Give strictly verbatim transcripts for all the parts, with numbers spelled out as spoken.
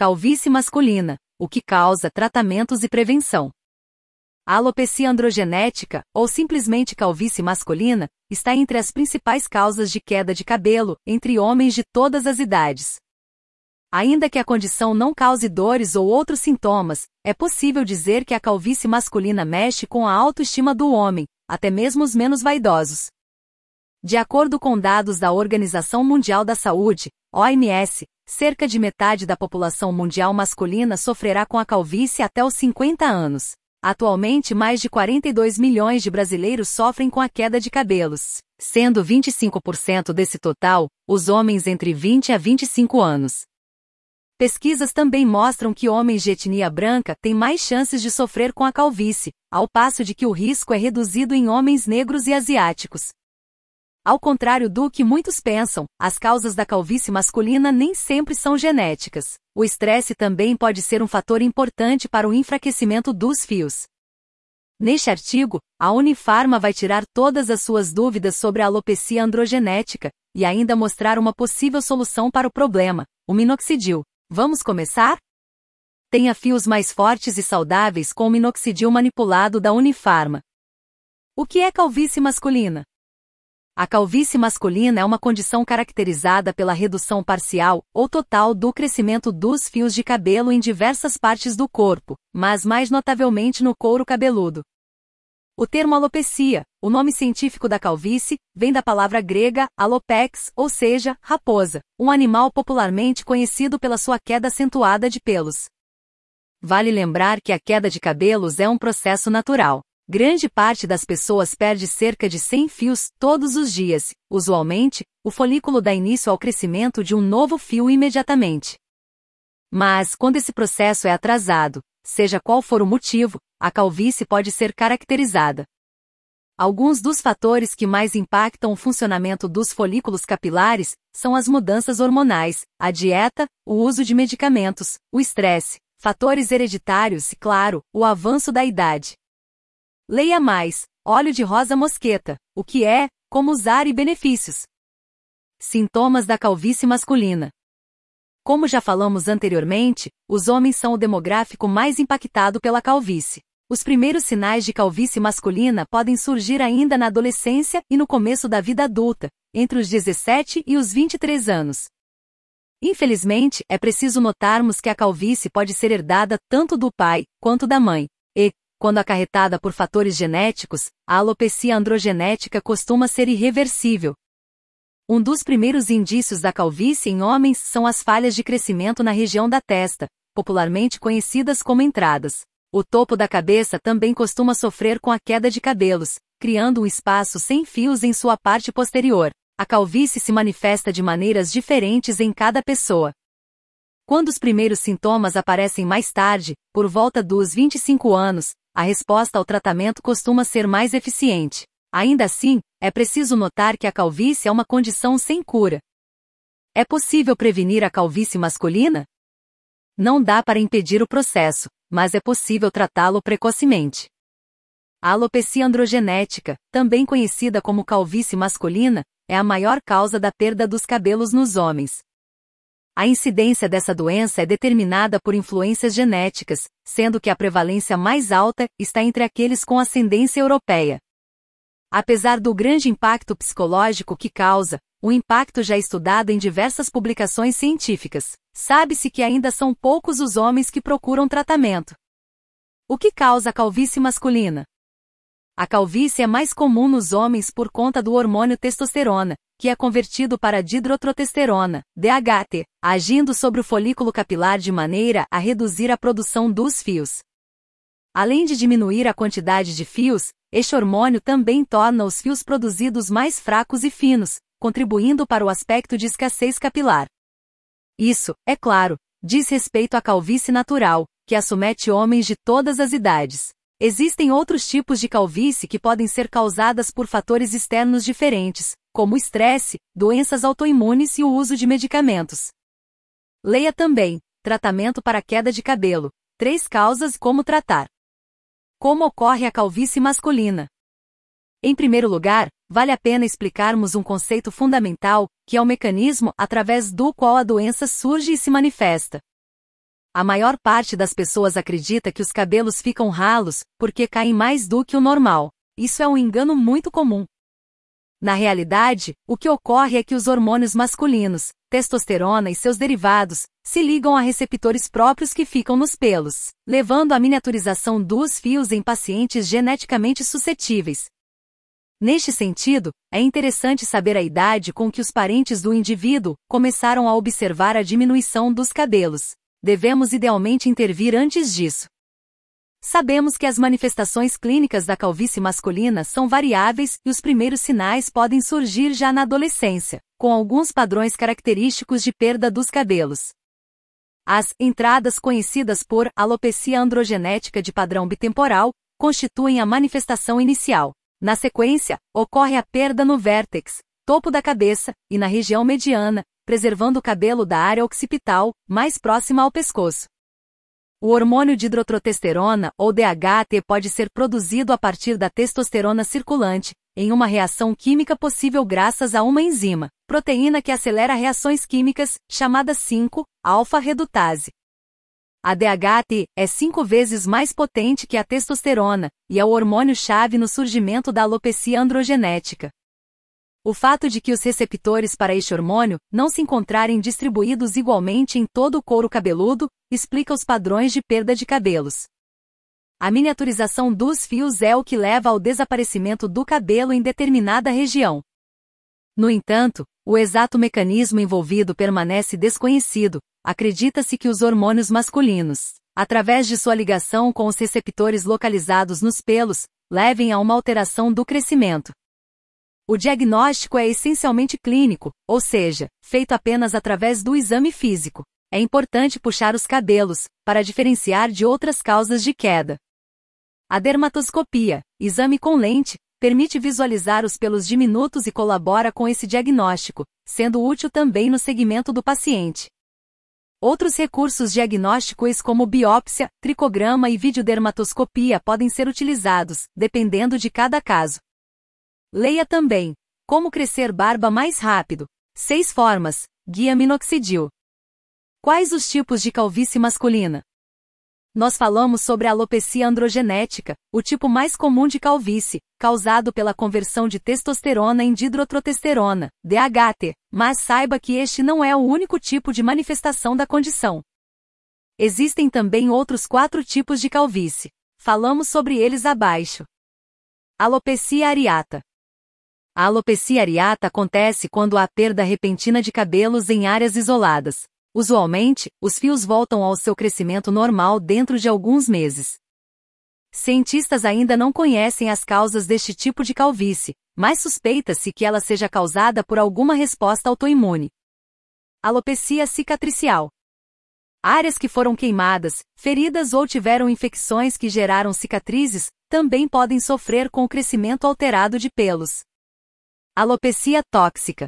Calvície masculina, o que causa, tratamentos e prevenção. A alopecia androgenética, ou simplesmente calvície masculina, está entre as principais causas de queda de cabelo, entre homens de todas as idades. Ainda que a condição não cause dores ou outros sintomas, é possível dizer que a calvície masculina mexe com a autoestima do homem, até mesmo os menos vaidosos. De acordo com dados da Organização Mundial da Saúde, O M S, cerca de metade da população mundial masculina sofrerá com a calvície até os cinquenta anos. Atualmente, mais de quarenta e dois milhões de brasileiros sofrem com a queda de cabelos, sendo vinte e cinco por cento desse total, os homens entre vinte a vinte e cinco anos. Pesquisas também mostram que homens de etnia branca têm mais chances de sofrer com a calvície, ao passo de que o risco é reduzido em homens negros e asiáticos. Ao contrário do que muitos pensam, as causas da calvície masculina nem sempre são genéticas. O estresse também pode ser um fator importante para o enfraquecimento dos fios. Neste artigo, a Unifarma vai tirar todas as suas dúvidas sobre a alopecia androgenética e ainda mostrar uma possível solução para o problema, o minoxidil. Vamos começar? Tenha fios mais fortes e saudáveis com o minoxidil manipulado da Unifarma. O que é calvície masculina? A calvície masculina é uma condição caracterizada pela redução parcial ou total do crescimento dos fios de cabelo em diversas partes do corpo, mas mais notavelmente no couro cabeludo. O termo alopecia, o nome científico da calvície, vem da palavra grega alopex, ou seja, raposa, um animal popularmente conhecido pela sua queda acentuada de pelos. Vale lembrar que a queda de cabelos é um processo natural. Grande parte das pessoas perde cerca de cem fios todos os dias. Usualmente, o folículo dá início ao crescimento de um novo fio imediatamente. Mas, quando esse processo é atrasado, seja qual for o motivo, a calvície pode ser caracterizada. Alguns dos fatores que mais impactam o funcionamento dos folículos capilares são as mudanças hormonais, a dieta, o uso de medicamentos, o estresse, fatores hereditários e, claro, o avanço da idade. Leia mais. Óleo de rosa mosqueta. O que é, como usar e benefícios. Sintomas da calvície masculina. Como já falamos anteriormente, os homens são o demográfico mais impactado pela calvície. Os primeiros sinais de calvície masculina podem surgir ainda na adolescência e no começo da vida adulta, entre os dezessete e os vinte e três anos. Infelizmente, é preciso notarmos que a calvície pode ser herdada tanto do pai quanto da mãe, e, quando acarretada por fatores genéticos, a alopecia androgenética costuma ser irreversível. Um dos primeiros indícios da calvície em homens são as falhas de crescimento na região da testa, popularmente conhecidas como entradas. O topo da cabeça também costuma sofrer com a queda de cabelos, criando um espaço sem fios em sua parte posterior. A calvície se manifesta de maneiras diferentes em cada pessoa. Quando os primeiros sintomas aparecem mais tarde, por volta dos vinte e cinco anos, a resposta ao tratamento costuma ser mais eficiente. Ainda assim, é preciso notar que a calvície é uma condição sem cura. É possível prevenir a calvície masculina? Não dá para impedir o processo, mas é possível tratá-lo precocemente. A alopecia androgenética, também conhecida como calvície masculina, é a maior causa da perda dos cabelos nos homens. A incidência dessa doença é determinada por influências genéticas, sendo que a prevalência mais alta está entre aqueles com ascendência europeia. Apesar do grande impacto psicológico que causa, o impacto já é estudado em diversas publicações científicas, sabe-se que ainda são poucos os homens que procuram tratamento. O que causa a calvície masculina? A calvície é mais comum nos homens por conta do hormônio testosterona, que é convertido para dihidrotestosterona, D H T, agindo sobre o folículo capilar de maneira a reduzir a produção dos fios. Além de diminuir a quantidade de fios, este hormônio também torna os fios produzidos mais fracos e finos, contribuindo para o aspecto de escassez capilar. Isso, é claro, diz respeito à calvície natural, que acomete homens de todas as idades. Existem outros tipos de calvície que podem ser causadas por fatores externos diferentes, como o estresse, doenças autoimunes e o uso de medicamentos. Leia também, tratamento para queda de cabelo, três causas e como tratar. Como ocorre a calvície masculina? Em primeiro lugar, vale a pena explicarmos um conceito fundamental, que é o mecanismo através do qual a doença surge e se manifesta. A maior parte das pessoas acredita que os cabelos ficam ralos, porque caem mais do que o normal. Isso é um engano muito comum. Na realidade, o que ocorre é que os hormônios masculinos, testosterona e seus derivados, se ligam a receptores próprios que ficam nos pelos, levando à miniaturização dos fios em pacientes geneticamente suscetíveis. Neste sentido, é interessante saber a idade com que os parentes do indivíduo começaram a observar a diminuição dos cabelos. Devemos idealmente intervir antes disso. Sabemos que as manifestações clínicas da calvície masculina são variáveis e os primeiros sinais podem surgir já na adolescência, com alguns padrões característicos de perda dos cabelos. As entradas conhecidas por alopecia androgenética de padrão bitemporal constituem a manifestação inicial. Na sequência, ocorre a perda no vértex, topo da cabeça, e na região mediana, preservando o cabelo da área occipital, mais próxima ao pescoço. O hormônio dihidrotestosterona, ou D H T, pode ser produzido a partir da testosterona circulante, em uma reação química possível graças a uma enzima, proteína que acelera reações químicas, chamada cinco alfa-redutase. A D H T é cinco vezes mais potente que a testosterona, e é o hormônio-chave no surgimento da alopecia androgenética. O fato de que os receptores para este hormônio não se encontrarem distribuídos igualmente em todo o couro cabeludo, explica os padrões de perda de cabelos. A miniaturização dos fios é o que leva ao desaparecimento do cabelo em determinada região. No entanto, o exato mecanismo envolvido permanece desconhecido. Acredita-se que os hormônios masculinos, através de sua ligação com os receptores localizados nos pelos, levem a uma alteração do crescimento. O diagnóstico é essencialmente clínico, ou seja, feito apenas através do exame físico. É importante puxar os cabelos, para diferenciar de outras causas de queda. A dermatoscopia, exame com lente, permite visualizar os pelos diminutos e colabora com esse diagnóstico, sendo útil também no segmento do paciente. Outros recursos diagnósticos como biópsia, tricograma e videodermatoscopia podem ser utilizados, dependendo de cada caso. Leia também: Como crescer barba mais rápido. Seis formas. Guia minoxidil. Quais os tipos de calvície masculina? Nós falamos sobre a alopecia androgenética, o tipo mais comum de calvície, causado pela conversão de testosterona em dihidrotestosterona, D H T, mas saiba que este não é o único tipo de manifestação da condição. Existem também outros quatro tipos de calvície. Falamos sobre eles abaixo. Alopecia areata. A alopecia areata acontece quando há perda repentina de cabelos em áreas isoladas. Usualmente, os fios voltam ao seu crescimento normal dentro de alguns meses. Cientistas ainda não conhecem as causas deste tipo de calvície, mas suspeita-se que ela seja causada por alguma resposta autoimune. Alopecia cicatricial. Áreas que foram queimadas, feridas ou tiveram infecções que geraram cicatrizes, também podem sofrer com o crescimento alterado de pelos. Alopecia tóxica.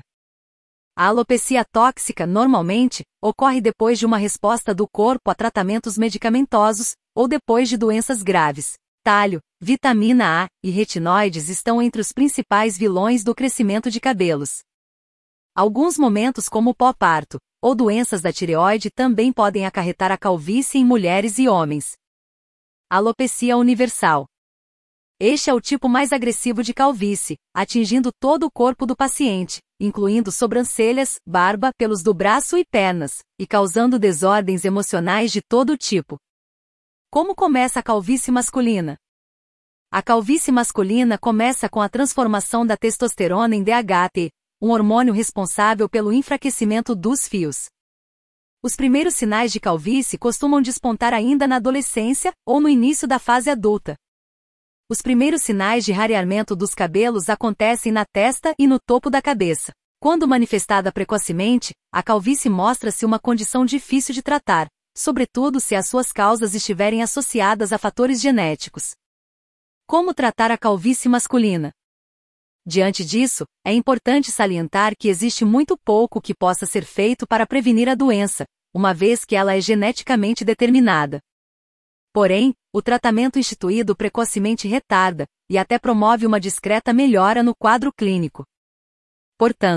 A alopecia tóxica, normalmente, ocorre depois de uma resposta do corpo a tratamentos medicamentosos, ou depois de doenças graves. Talho, vitamina A e retinoides estão entre os principais vilões do crescimento de cabelos. Alguns momentos como o pós-parto, ou doenças da tireoide também podem acarretar a calvície em mulheres e homens. Alopecia universal. Este é o tipo mais agressivo de calvície, atingindo todo o corpo do paciente, incluindo sobrancelhas, barba, pelos do braço e pernas, e causando desordens emocionais de todo tipo. Como começa a calvície masculina? A calvície masculina começa com a transformação da testosterona em D H T, um hormônio responsável pelo enfraquecimento dos fios. Os primeiros sinais de calvície costumam despontar ainda na adolescência ou no início da fase adulta. Os primeiros sinais de rareamento dos cabelos acontecem na testa e no topo da cabeça. Quando manifestada precocemente, a calvície mostra-se uma condição difícil de tratar, sobretudo se as suas causas estiverem associadas a fatores genéticos. Como tratar a calvície masculina? Diante disso, é importante salientar que existe muito pouco que possa ser feito para prevenir a doença, uma vez que ela é geneticamente determinada. Porém, o tratamento instituído precocemente retarda, e até promove uma discreta melhora no quadro clínico. Portanto,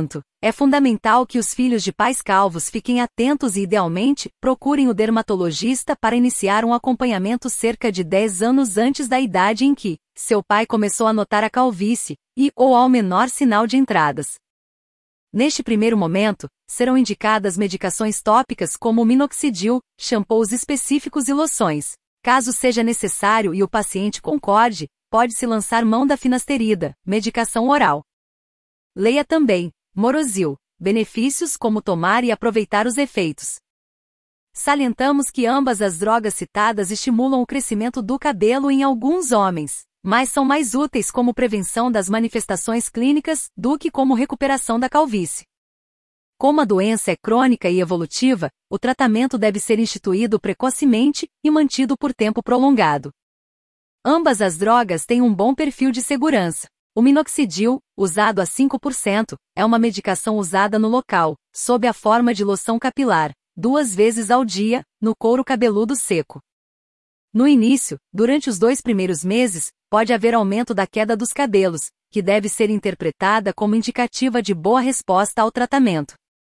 É fundamental que os filhos de pais calvos fiquem atentos e, idealmente, procurem o dermatologista para iniciar um acompanhamento cerca de dez anos antes da idade em que seu pai começou a notar a calvície, e ou ao menor sinal de entradas. Neste primeiro momento, serão indicadas medicações tópicas como o minoxidil, shampoos específicos e loções. Caso seja necessário e o paciente concorde, pode-se lançar mão da finasterida, medicação oral. Leia também Morosil, benefícios como tomar e aproveitar os efeitos. Salientamos que ambas as drogas citadas estimulam o crescimento do cabelo em alguns homens, mas são mais úteis como prevenção das manifestações clínicas do que como recuperação da calvície. Como a doença é crônica e evolutiva, o tratamento deve ser instituído precocemente e mantido por tempo prolongado. Ambas as drogas têm um bom perfil de segurança. O minoxidil, usado a cinco por cento, é uma medicação usada no local, sob a forma de loção capilar, duas vezes ao dia, no couro cabeludo seco. No início, durante os dois primeiros meses, pode haver aumento da queda dos cabelos, que deve ser interpretada como indicativa de boa resposta ao tratamento.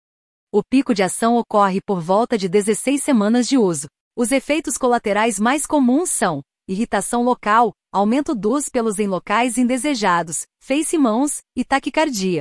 O pico de ação ocorre por volta de dezesseis semanas de uso. Os efeitos colaterais mais comuns são irritação local, aumento dos pelos em locais indesejados, feice e mãos, e taquicardia.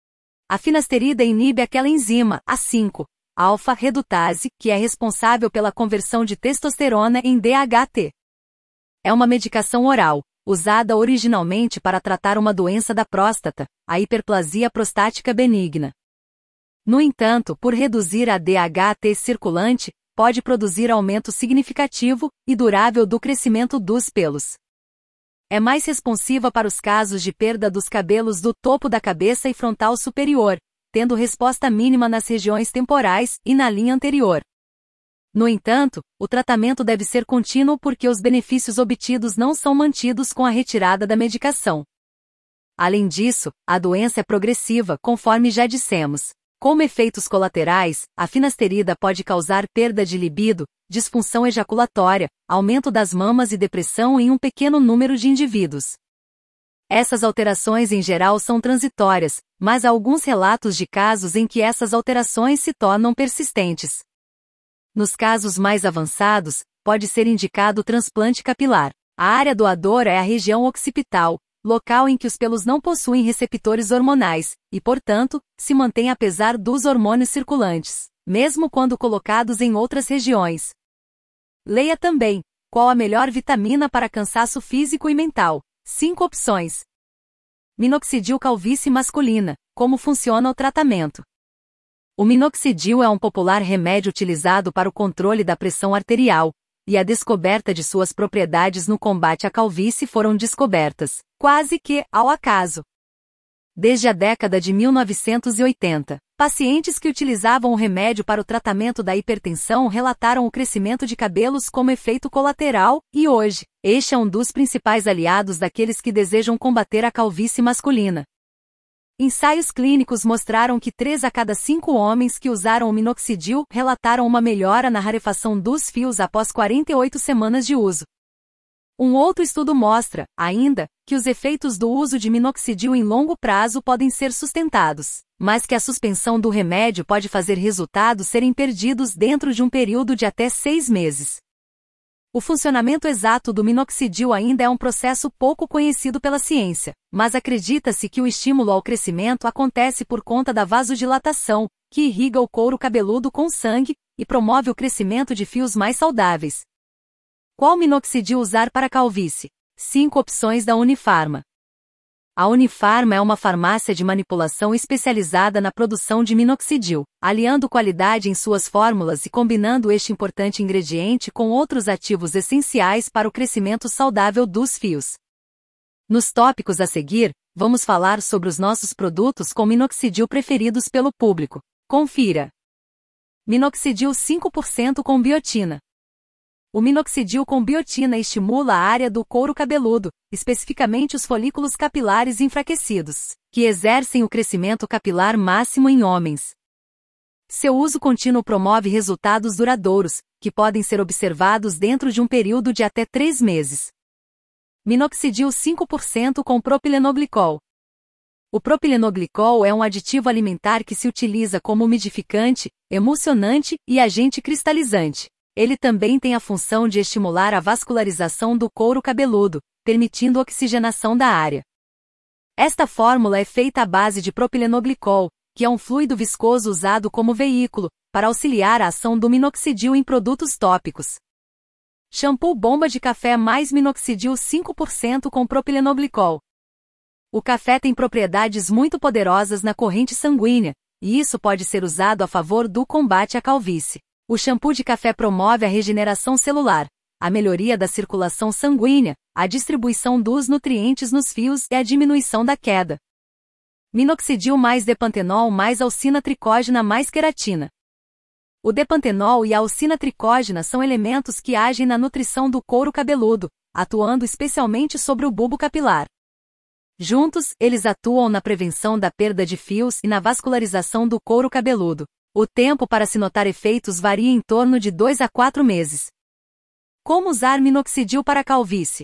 A finasterida inibe aquela enzima, A cinco, alfa-redutase, que é responsável pela conversão de testosterona em D H T. É uma medicação oral, usada originalmente para tratar uma doença da próstata, a hiperplasia prostática benigna. No entanto, por reduzir a D H T circulante, pode produzir aumento significativo e durável do crescimento dos pelos. É mais responsiva para os casos de perda dos cabelos do topo da cabeça e frontal superior, tendo resposta mínima nas regiões temporais e na linha anterior. No entanto, o tratamento deve ser contínuo porque os benefícios obtidos não são mantidos com a retirada da medicação. Além disso, a doença é progressiva, conforme já dissemos. Como efeitos colaterais, a finasterida pode causar perda de libido, disfunção ejaculatória, aumento das mamas e depressão em um pequeno número de indivíduos. Essas alterações em geral são transitórias, mas há alguns relatos de casos em que essas alterações se tornam persistentes. Nos casos mais avançados, pode ser indicado o transplante capilar. A área doadora é a região occipital, local em que os pelos não possuem receptores hormonais, e, portanto, se mantém apesar dos hormônios circulantes, mesmo quando colocados em outras regiões. Leia também, qual a melhor vitamina para cansaço físico e mental. Cinco opções. Minoxidil calvície masculina, como funciona o tratamento. O minoxidil é um popular remédio utilizado para o controle da pressão arterial, e a descoberta de suas propriedades no combate à calvície foram descobertas, quase que, ao acaso. Desde a década de mil novecentos e oitenta, pacientes que utilizavam o remédio para o tratamento da hipertensão relataram o crescimento de cabelos como efeito colateral, e hoje, este é um dos principais aliados daqueles que desejam combater a calvície masculina. Ensaios clínicos mostraram que três a cada cinco homens que usaram o minoxidil relataram uma melhora na rarefação dos fios após quarenta e oito semanas de uso. Um outro estudo mostra, ainda, que os efeitos do uso de minoxidil em longo prazo podem ser sustentados, mas que a suspensão do remédio pode fazer resultados serem perdidos dentro de um período de até seis meses. O funcionamento exato do minoxidil ainda é um processo pouco conhecido pela ciência, mas acredita-se que o estímulo ao crescimento acontece por conta da vasodilatação, que irriga o couro cabeludo com sangue e promove o crescimento de fios mais saudáveis. Qual minoxidil usar para calvície? Cinco opções da Unifarma. A Unifarma é uma farmácia de manipulação especializada na produção de minoxidil, aliando qualidade em suas fórmulas e combinando este importante ingrediente com outros ativos essenciais para o crescimento saudável dos fios. Nos tópicos a seguir, vamos falar sobre os nossos produtos com minoxidil preferidos pelo público. Confira. Minoxidil cinco por cento com biotina. O minoxidil com biotina estimula a área do couro cabeludo, especificamente os folículos capilares enfraquecidos, que exercem o crescimento capilar máximo em homens. Seu uso contínuo promove resultados duradouros, que podem ser observados dentro de um período de até três meses. Minoxidil cinco por cento com propilenoglicol. O propilenoglicol é um aditivo alimentar que se utiliza como umidificante, emulsionante e agente cristalizante. Ele também tem a função de estimular a vascularização do couro cabeludo, permitindo oxigenação da área. Esta fórmula é feita à base de propilenoglicol, que é um fluido viscoso usado como veículo, para auxiliar a ação do minoxidil em produtos tópicos. Shampoo bomba de café mais minoxidil cinco por cento com propilenoglicol. O café tem propriedades muito poderosas na corrente sanguínea, e isso pode ser usado a favor do combate à calvície. O shampoo de café promove a regeneração celular, a melhoria da circulação sanguínea, a distribuição dos nutrientes nos fios e a diminuição da queda. Minoxidil mais depantenol mais alcina tricógena mais queratina. O depantenol e a alcina tricógena são elementos que agem na nutrição do couro cabeludo, atuando especialmente sobre o bulbo capilar. Juntos, eles atuam na prevenção da perda de fios e na vascularização do couro cabeludo. O tempo para se notar efeitos varia em torno de dois a quatro meses. Como usar minoxidil para calvície?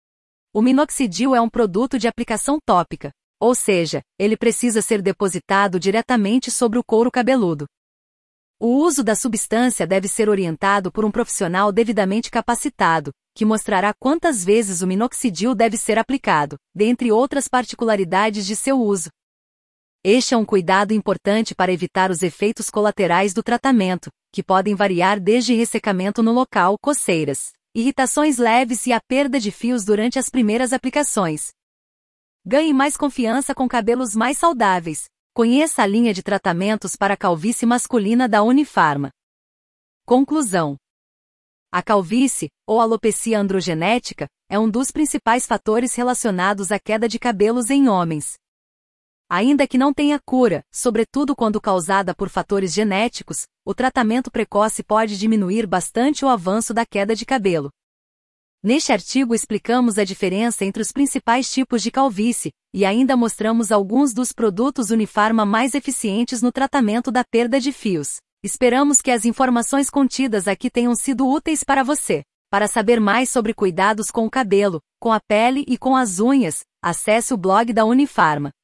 O minoxidil é um produto de aplicação tópica, ou seja, ele precisa ser depositado diretamente sobre o couro cabeludo. O uso da substância deve ser orientado por um profissional devidamente capacitado, que mostrará quantas vezes o minoxidil deve ser aplicado, dentre outras particularidades de seu uso. Este é um cuidado importante para evitar os efeitos colaterais do tratamento, que podem variar desde ressecamento no local, coceiras, irritações leves e a perda de fios durante as primeiras aplicações. Ganhe mais confiança com cabelos mais saudáveis. Conheça a linha de tratamentos para calvície masculina da Unifarma. Conclusão. A calvície, ou alopecia androgenética, é um dos principais fatores relacionados à queda de cabelos em homens. Ainda que não tenha cura, sobretudo quando causada por fatores genéticos, o tratamento precoce pode diminuir bastante o avanço da queda de cabelo. Neste artigo explicamos a diferença entre os principais tipos de calvície, e ainda mostramos alguns dos produtos Unifarma mais eficientes no tratamento da perda de fios. Esperamos que as informações contidas aqui tenham sido úteis para você. Para saber mais sobre cuidados com o cabelo, com a pele e com as unhas, acesse o blog da Unifarma.